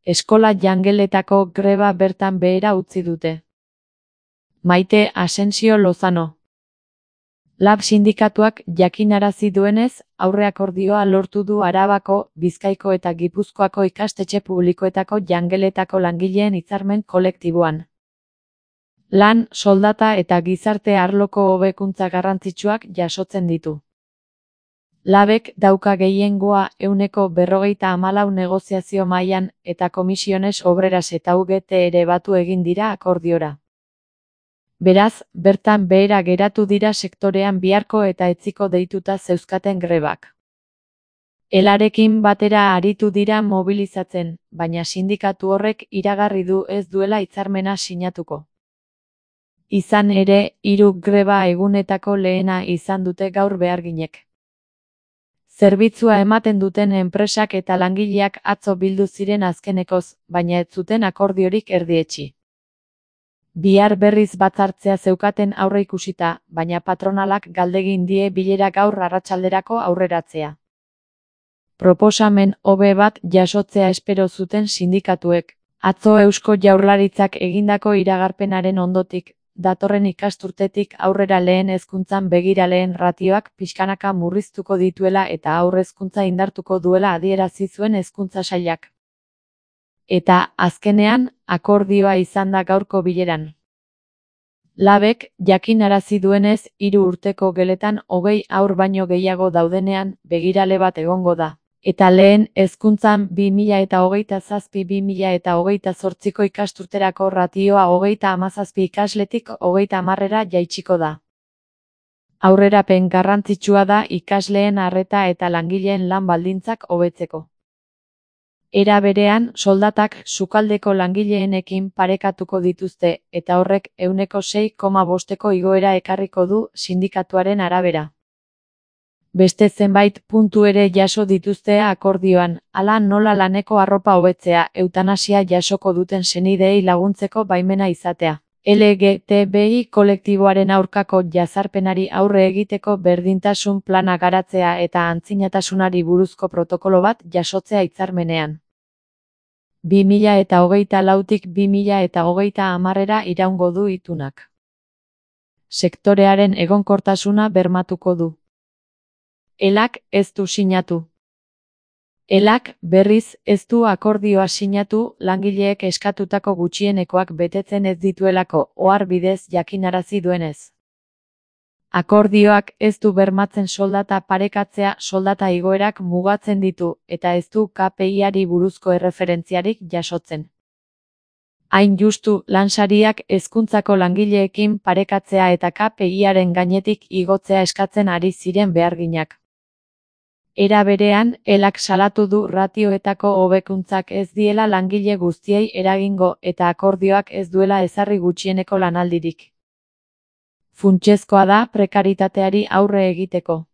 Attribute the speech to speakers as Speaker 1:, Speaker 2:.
Speaker 1: Eskola jangeletako greba bertan behera utzi dute. Maite Asensio Lozano. Lab sindikatuak jakinarazi duenez, aurreakordioa lortu du Arabako, Bizkaiko eta Gipuzkoako ikastetxe publikoetako jangeletako langileen hitzarmen kolektiboan. Lan, soldata eta gizarte arloko hobekuntza garrantzitsuak jasotzen ditu. Labek dauka gehiengoa 44% negoziazio mailan eta Komisiones Obreras eta UGT ere batu egin dira akordiora. Beraz, bertan behera geratu dira sektorean biharko eta etziko deituta zeuzkaten grebak. Elarekin batera aritu dira mobilizatzen, baina sindikatu horrek iragarri du ez duela hitzarmena sinatuko. Izan ere, 3 greba egunetako lehena izan dute gaur beharginek. Zerbitzua ematen duten enpresak eta langileak atzo bildu ziren azkenekoz, baina ez zuten akordiorik erdietsi. Bihar berriz batzartzea zeukaten aurreikusita, baina patronalak galdegin die bilera gaur arratsalderako aurreratzea. Proposamen hobe bat jasotzea espero zuten sindikatuek, atzo Eusko Jaurlaritzak egindako iragarpenaren ondotik, datorren ikasturtetik aurrera lehen hezkuntzan begira lehen ratioak pixkanaka murriztuko dituela eta haur hezkuntza indartuko duela adierazi zuen Hezkuntza Sailak. Eta, azkenean, akordioa izan da gaurko bileran. Labek, jakinarazi duenez, 3 urteko geletan 20 haur baino gehiago daudenean, begirale bat egongo da. Eta lehen hezkuntzan 2027-2028ko ikasturterako ratioa 37 ikasletik 30-era jaitsiko da. Aurrerapen garrantzitsua da ikasleen arreta eta langileen lan baldintzak hobetzeko. Era berean, soldatak sukaldeko langileenekin parekatuko dituzte, eta horrek 6,5ko igoera ekarriko du sindikatuaren arabera. Beste zenbait puntu ere jaso dituzte akordioan, hala nola laneko arropa hobetzea, eutanasia jasoko duten senideei laguntzeko baimena izatea. LGTBI kolektiboaren aurkako jazarpenari aurre egiteko berdintasun plana garatzea eta antzinatasunari buruzko protokolo bat jasotzea hitzarmenean. 2024tik 2030era iraungo du itunak. Sektorearen egonkortasuna bermatuko du. Elak ez du sinatu. Elak, berriz, ez du akordioa sinatu langileek eskatutako gutxienekoak betetzen ez dituelako ohar bidez jakinarazi duenez. Akordioak ez du bermatzen soldata parekatzea soldata igoerak mugatzen ditu eta ez du KPI-ari buruzko erreferentziarik jasotzen. Hain justu, lansariak hezkuntzako langileekin parekatzea eta KPI-aren gainetik igotzea eskatzen ari ziren beharginak. Era berean, Elak salatu du ratioetako hobekuntzak ez diela langile guztiei eragingo eta akordioak ez duela ezarri gutxieneko lanaldirik. Funtsezkoa da prekaritateari aurre egiteko.